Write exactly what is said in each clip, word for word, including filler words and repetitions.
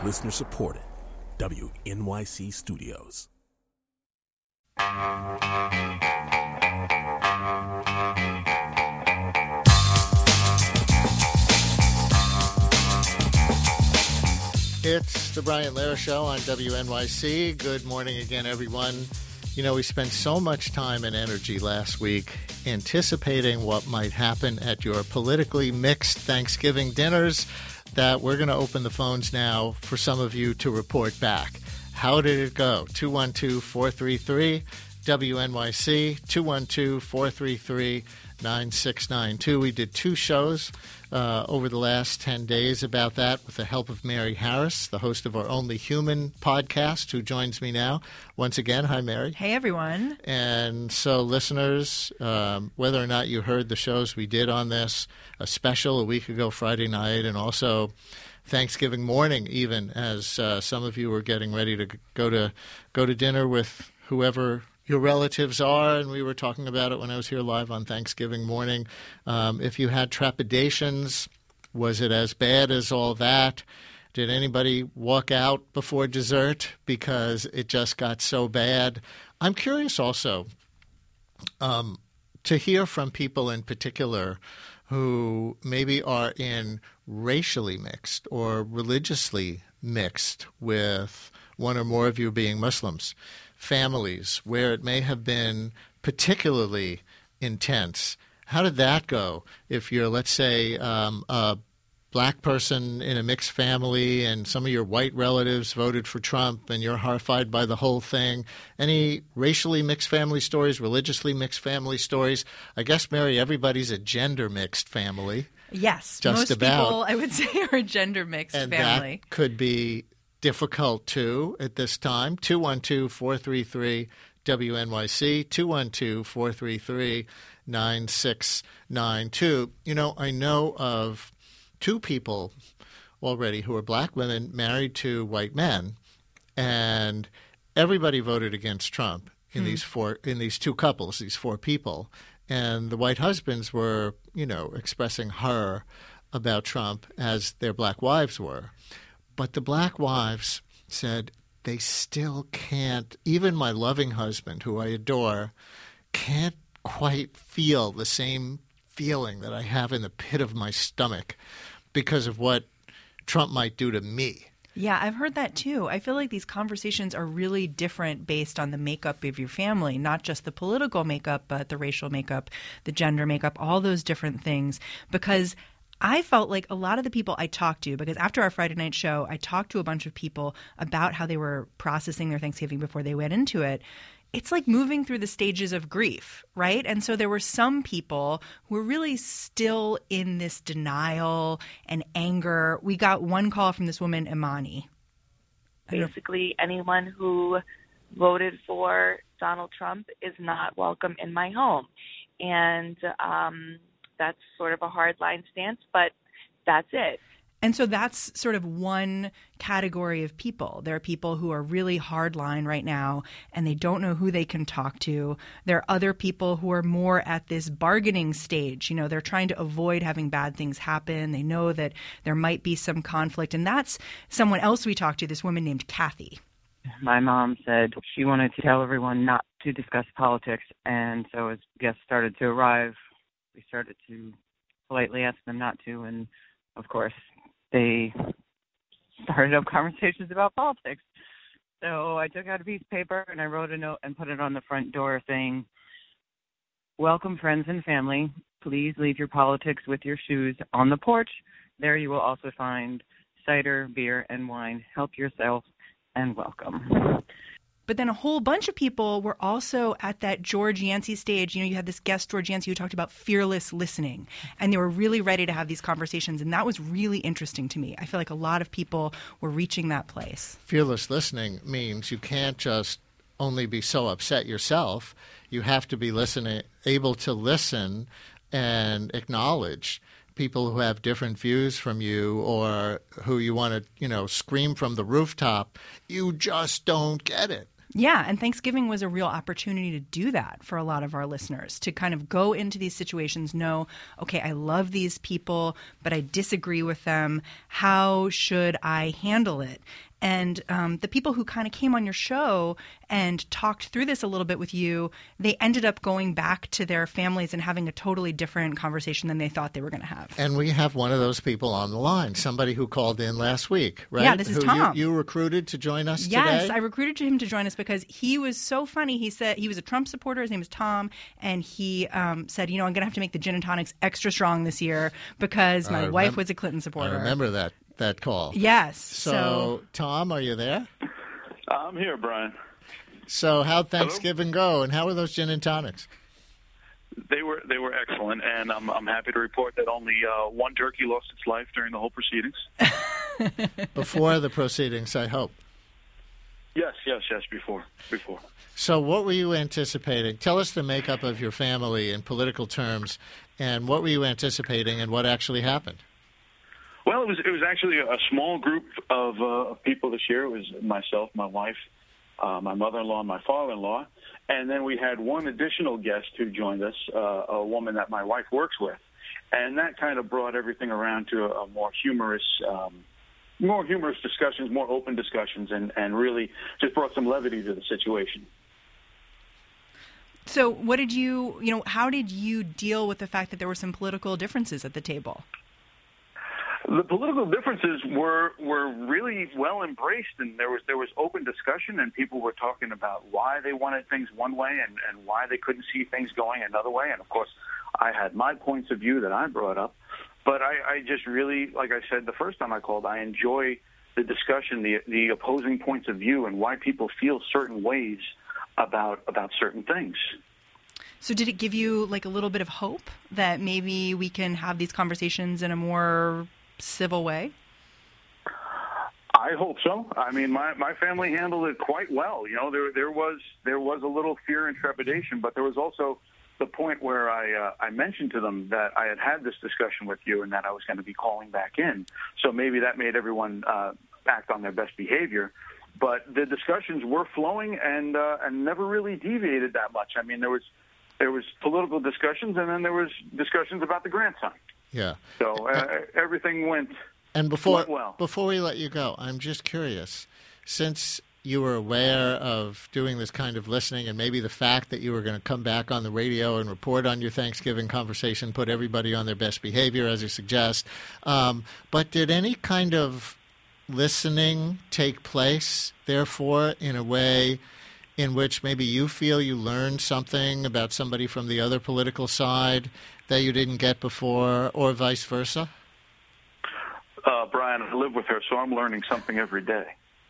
Listener supported. W N Y C Studios. It's the Brian Lehrer Show on W N Y C. Good morning again, everyone. You know, we spent so much time and energy last week anticipating what might happen at your politically mixed Thanksgiving dinners that we're going to open the phones now for some of you to report back. How did it go? two one two, four three three, W N Y C, two one two, four three three, nine six nine two. We did two shows uh, over the last ten days about that with the help of Mary Harris, the host of our Only Human podcast, who joins me now. Once again, hi, Mary. Hey, everyone. And so, listeners, um, whether or not you heard the shows we did on this, a special a week ago Friday night, and also Thanksgiving morning, even as uh, some of you were getting ready to go to go to dinner with whoever your relatives are, and we were talking about it when I was here live on Thanksgiving morning. Um, if you had trepidations, was it as bad as all that? Did anybody walk out before dessert because it just got so bad? I'm curious also um, to hear from people in particular who maybe are in racially mixed or religiously mixed, with one or more of you being Muslims, families where it may have been particularly intense. How did that go? If you're, let's say, um, a black person in a mixed family and some of your white relatives voted for Trump and you're horrified by the whole thing. Any racially mixed family stories, religiously mixed family stories? I guess, Mary, everybody's a gender mixed family. Yes. Just most about. people, I would say, are a gender mixed and family. That could be difficult, too, at this time. two one two, four three three, W N Y C, two one two, four three three, nine six nine two. You know, I know of two people already who are black women married to white men, and everybody voted against Trump in hmm. these four in these two couples, these four people. And the white husbands were, you know, expressing horror about Trump as their black wives were. But the black wives said they still can't, even my loving husband, who I adore, can't quite feel the same feeling that I have in the pit of my stomach because of what Trump might do to me. Yeah, I've heard that too. I feel like these conversations are really different based on the makeup of your family, not just the political makeup, but the racial makeup, the gender makeup, all those different things. Because I felt like a lot of the people I talked to, because after our Friday night show, I talked to a bunch of people about how they were processing their Thanksgiving before they went into it. It's like moving through the stages of grief, right? And so there were some people who were really still in this denial and anger. We got one call from this woman, Imani. Basically, anyone who voted for Donald Trump is not welcome in my home. And um, that's sort of a hardline stance, but that's it. And so that's sort of one category of people. There are people who are really hardline right now, and they don't know who they can talk to. There are other people who are more at this bargaining stage. You know, they're trying to avoid having bad things happen. They know that there might be some conflict. And that's someone else we talked to, this woman named Kathy. My mom said she wanted to tell everyone not to discuss politics. And so as guests started to arrive, we started to politely ask them not to. And, of course, they started up conversations about politics. So I took out a piece of paper and I wrote a note and put it on the front door saying, "Welcome, friends and family. Please leave your politics with your shoes on the porch. There you will also find cider, beer, and wine. Help yourself and welcome." But then a whole bunch of people were also at that George Yancey stage. You know, you had this guest, George Yancey, who talked about fearless listening. And they were really ready to have these conversations. And that was really interesting to me. I feel like a lot of people were reaching that place. Fearless listening means you can't just only be so upset yourself. You have to be listening, able to listen and acknowledge people who have different views from you, or who you want to, you know, scream from the rooftop, "You just don't get it." Yeah, and Thanksgiving was a real opportunity to do that for a lot of our listeners, to kind of go into these situations, know, okay, I love these people, but I disagree with them. How should I handle it? And um, the people who kind of came on your show and talked through this a little bit with you, they ended up going back to their families and having a totally different conversation than they thought they were going to have. And we have one of those people on the line, somebody who called in last week, right? Yeah, this is who Tom. You, you recruited to join us yes, today? I recruited him to join us because he was so funny. He said he was a Trump supporter. His name is Tom. And he um, said, you know, I'm going to have to make the gin and tonics extra strong this year because my I wife remem- was a Clinton supporter. I remember that. that call. Yes. So, so, Tom, are you there? I'm here, Brian. So how'd Thanksgiving Hello? go, and how were those gin and tonics? They were they were excellent, and I'm I'm happy to report that only uh, one turkey lost its life during the whole proceedings. Before the proceedings, I hope. Yes, yes, yes. Before, before. So what were you anticipating? Tell us the makeup of your family in political terms, and what were you anticipating, and what actually happened? Well, it was it was actually a small group of, uh, of people this year. It was myself, my wife, uh, my mother-in-law, and my father-in-law, and then we had one additional guest who joined us, uh, a woman that my wife works with, and that kind of brought everything around to a, a more humorous, um, more humorous discussions, more open discussions, and, and really just brought some levity to the situation. so what did you, you know, how did you deal with the fact that there were some political differences at the table? The political differences were were really well embraced, and there was there was open discussion, and people were talking about why they wanted things one way and, and why they couldn't see things going another way. And, of course, I had my points of view that I brought up. But I, I just really, like I said the first time I called, I enjoy the discussion, the the opposing points of view, and why people feel certain ways about about certain things. So did it give you like a little bit of hope that maybe we can have these conversations in a more civil way? I hope so. I mean, my, my family handled it quite well. You know, there there was there was a little fear and trepidation, but there was also the point where I uh, I mentioned to them that I had had this discussion with you and that I was going to be calling back in. So maybe that made everyone uh, act on their best behavior. But the discussions were flowing and uh, and never really deviated that much. I mean, there was there was political discussions, and then there was discussions about the grandson. Yeah. So uh, everything went And before went well. before we let you go, I'm just curious, since you were aware of doing this kind of listening, and maybe the fact that you were going to come back on the radio and report on your Thanksgiving conversation, put everybody on their best behavior, as you suggest, um, but did any kind of listening take place, therefore, in a way in which maybe you feel you learned something about somebody from the other political side that you didn't get before, or vice versa? Uh, Brian, I live with her, so I'm learning something every day.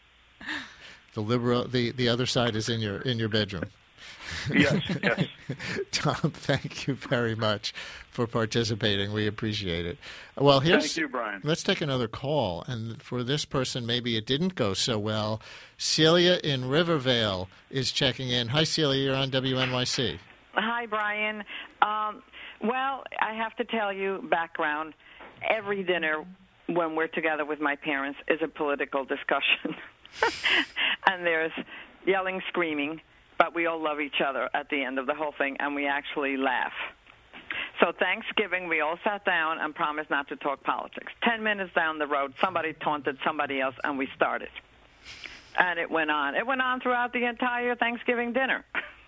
The liberal, the, the other side is in your in your bedroom. Yes, yes. Tom, thank you very much for participating. We appreciate it. Well, here's, Thank you, Brian. Let's take another call. And for this person, maybe it didn't go so well. Celia in Rivervale is checking in. Hi, Celia. You're on W N Y C. Hi, Brian. Um, well, I have to tell you, background, every dinner when we're together with my parents is a political discussion. And there's yelling, screaming, but we all love each other at the end of the whole thing, and we actually laugh. So Thanksgiving, we all sat down and promised not to talk politics. Ten minutes down the road, somebody taunted somebody else, and we started. And it went on. It went on throughout the entire Thanksgiving dinner.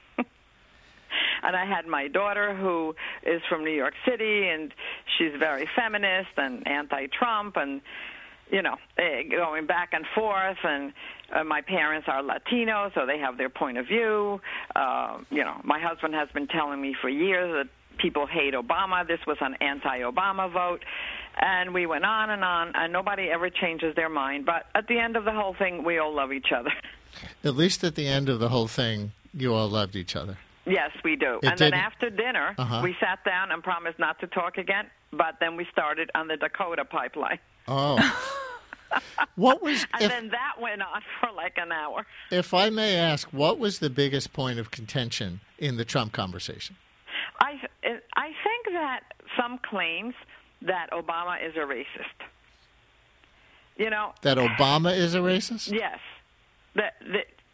And I had my daughter, who is from New York City, and she's very feminist and anti-Trump, and, you know, going back and forth. And uh, my parents are Latino, so they have their point of view. Uh, you know, my husband has been telling me for years that people hate Obama. This was an anti-Obama vote. And we went on and on, and nobody ever changes their mind. But at the end of the whole thing, we all love each other. At least at the end of the whole thing, you all loved each other. Yes, we do. It and then didn't- after dinner, Uh-huh. we sat down and promised not to talk again, but then we started on the Dakota pipeline. Oh. What was, And if, then that went on for like an hour. if I may ask, what was the biggest point of contention in the Trump conversation? I, I think that some claims that Obama is a racist. You know, That Obama is a racist? yes. The, the,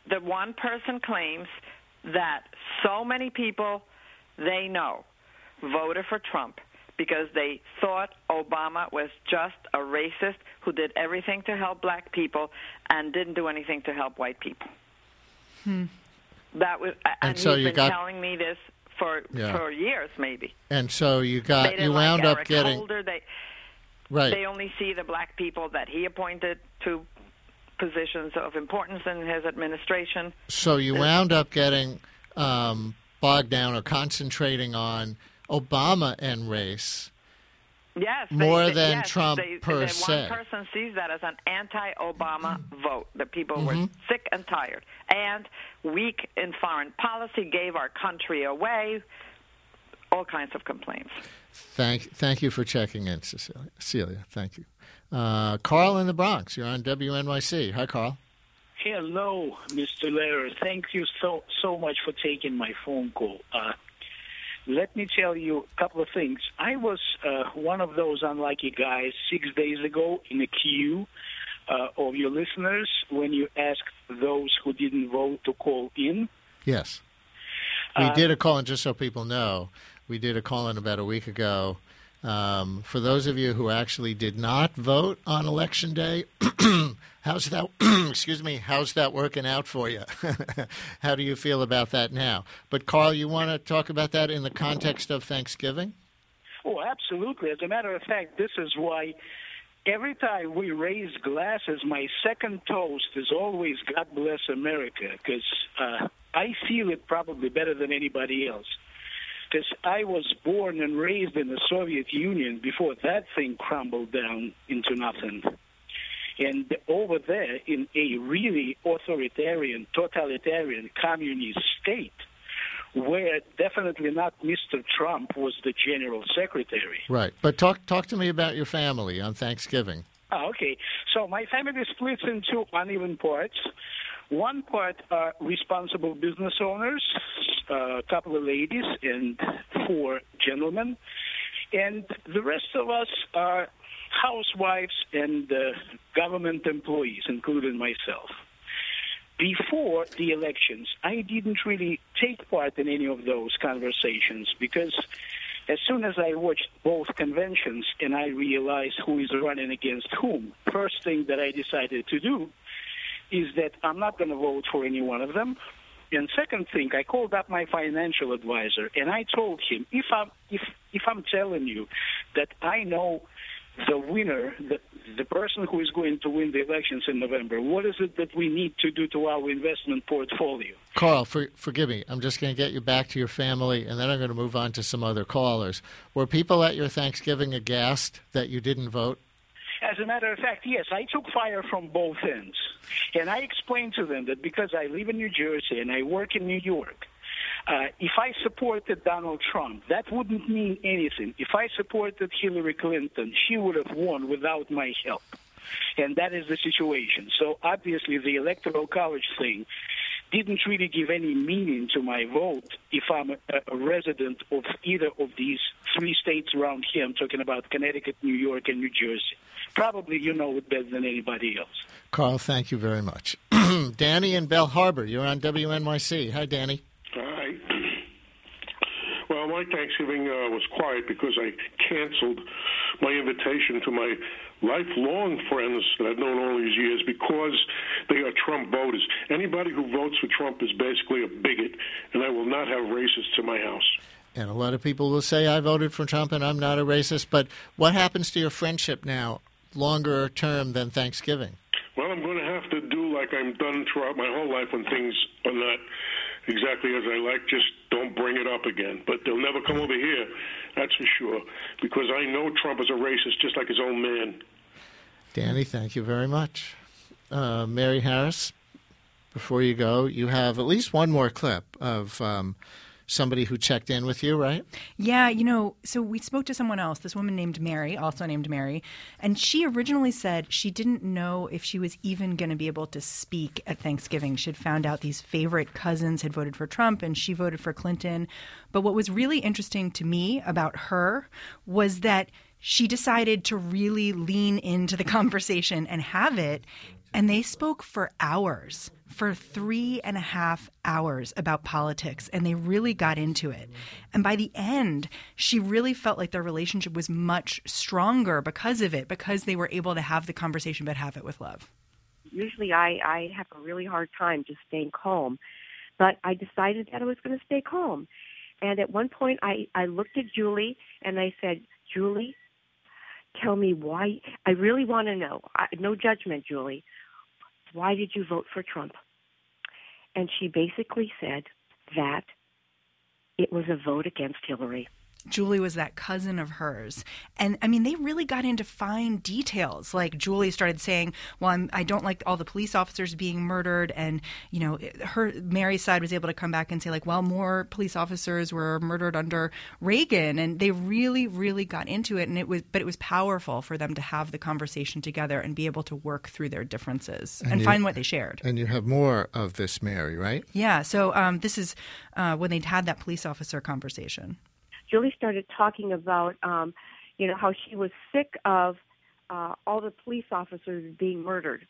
the one person claims that so many people they know voted for Trump because they thought Obama was just a racist who did everything to help black people and didn't do anything to help white people. Hmm. That was, and, and so he's you been got, telling me this for yeah. for years, maybe. And so you got they didn't you like wound Eric up getting Holder. They right. they only see the black people that he appointed to positions of importance in his administration. So you wound up getting um, bogged down or concentrating on Obama and race. Yes, more they, than yes, Trump they, per they, se. One person sees that as an anti-Obama vote. The people Mm-hmm. were sick and tired and weak in foreign policy, gave our country away, all kinds of complaints. Thank, thank you for checking in, Cecilia. Celia, thank you. Uh, Carl in the Bronx, you're on W N Y C. Hi, Carl. Hello, Mister Lehrer. Thank you so so much for taking my phone call. Uh, let me tell you a couple of things. I was uh, one of those unlucky guys six days ago in a queue uh, of your listeners when you asked those who didn't vote to call in. Yes. We Uh, did a call-in, just so people know, we did a call-in about a week ago. Um, for those of you who actually did not vote on Election Day, how's that? excuse me. How's that working out for you? How do you feel about that now? But Carl, you want to talk about that in the context of Thanksgiving? Oh, absolutely. As a matter of fact, this is why every time we raise glasses, my second toast is always God bless America, because uh, I feel it probably better than anybody else. Because I was born and raised in the Soviet Union before that thing crumbled down into nothing. And over there, in a really authoritarian, totalitarian, communist state, where definitely not Mister Trump was the general secretary. Right. But talk talk to me about your family on Thanksgiving. Oh, okay. So my family splits into uneven parts. One part are responsible business owners, a couple of ladies and four gentlemen. And the rest of us are housewives and uh, government employees, including myself. Before the elections, I didn't really take part in any of those conversations because as soon as I watched both conventions and I realized who is running against whom, first thing that I decided to do is that I'm not going to vote for any one of them. And second thing, I called up my financial advisor and I told him, if I'm if if I'm telling you that I know the winner, the, the person who is going to win the elections in November, what is it that we need to do to our investment portfolio? Carl, for, forgive me. I'm just going to get you back to your family, and then I'm going to move on to some other callers. Were people at your Thanksgiving aghast that you didn't vote? As a matter of fact, yes, I took fire from both ends. And I explained to them that because I live in New Jersey and I work in New York, Uh, if I supported Donald Trump, that wouldn't mean anything. If I supported Hillary Clinton, she would have won without my help. And that is the situation. So obviously the Electoral College thing didn't really give any meaning to my vote if I'm a, a resident of either of these three states around here. I'm talking about Connecticut, New York, and New Jersey. Probably you know it better than anybody else. Carl, thank you very much. Danny in Bell Harbor, you're on W N Y C. Hi, Danny. Hi. Well, my Thanksgiving uh, was quiet because I canceled my invitation to my lifelong friends that I've known all these years because they are Trump voters. Anybody who votes for Trump is basically a bigot, and I will not have racists in my house. And a lot of people will say I voted for Trump and I'm not a racist, but what happens to your friendship now, longer term than Thanksgiving? Well, I'm going to have to do like I've done throughout my whole life when things are not exactly as I like. Just don't bring it up again. But they'll never come over here, that's for sure, because I know Trump is a racist just like his own man. Danny, thank you very much. Uh, Mary Harris, before you go, you have at least one more clip of um, somebody who checked in with you, right? Yeah, you know, so we spoke to someone else, this woman named Mary, also named Mary, and she originally said she didn't know if she was even going to be able to speak at Thanksgiving. She'd found out these favorite cousins had voted for Trump and she voted for Clinton. But what was really interesting to me about her was that she decided to really lean into the conversation and have it And they spoke for hours, for three and a half hours about politics, and they really got into it. And by the end, she really felt like their relationship was much stronger because of it, because they were able to have the conversation but have it with love. Usually I, I have a really hard time just staying calm, but I decided that I was going to stay calm. And at one point I, I looked at Julie and I said, Julie, tell me why. I really want to know. I, no judgment, Julie. Why did you vote for Trump? And she basically said that it was a vote against Hillary. Julie was that cousin of hers. And, I mean, they really got into fine details. Like, Julie started saying, well, I'm, I don't like all the police officers being murdered. And, you know, her Mary's side was able to come back and say, like, well, more police officers were murdered under Reagan. And they really, really got into it. And it was, but it was powerful for them to have the conversation together and be able to work through their differences and, and you, find what they shared. And you have more of this, Mary, right? Yeah. So um, this is uh, when they'd had that police officer conversation. Julie started talking about, um, you know, how she was sick of uh, all the police officers being murdered,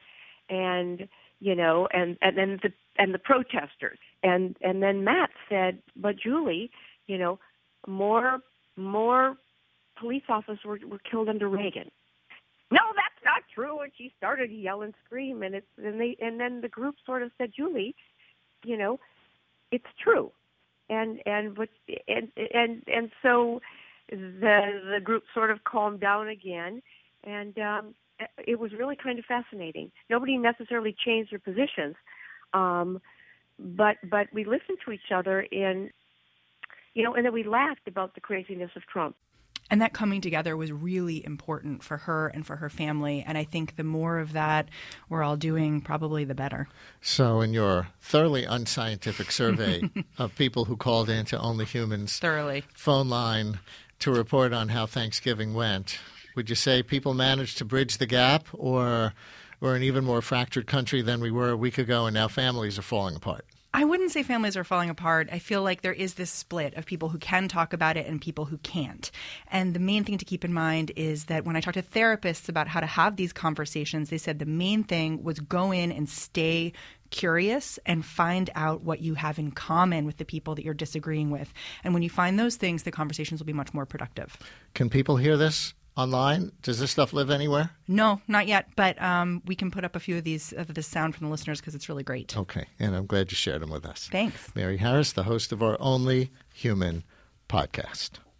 and you know, and and then the and the protesters, and and then Matt said, but Julie, you know, more more police officers were, were killed under Reagan. No, that's not true. And she started to yell and scream, and it's and they and then the group sort of said, Julie, you know, it's true. And and but and and and so the the group sort of calmed down again, and um, it was really kind of fascinating. Nobody necessarily changed their positions, um, but but we listened to each other in, you know, and then we laughed about the craziness of Trump. And that coming together was really important for her and for her family. And I think the more of that we're all doing, probably the better. So in your thoroughly unscientific survey of people who called into Only Humans thoroughly phone line to report on how Thanksgiving went, would you say people managed to bridge the gap, or we're an even more fractured country than we were a week ago and now families are falling apart? I wouldn't say families are falling apart. I feel like there is this split of people who can talk about it and people who can't. And the main thing to keep in mind is that when I talk to therapists about how to have these conversations, they said the main thing was go in and stay curious and find out what you have in common with the people that you're disagreeing with. And when you find those things, the conversations will be much more productive. Can people hear this online? Does this stuff live anywhere? No, not yet. But um, we can put up a few of these of this sound from the listeners because it's really great. Okay. And I'm glad you shared them with us. Thanks. Mary Harris, the host of our Only Human podcast.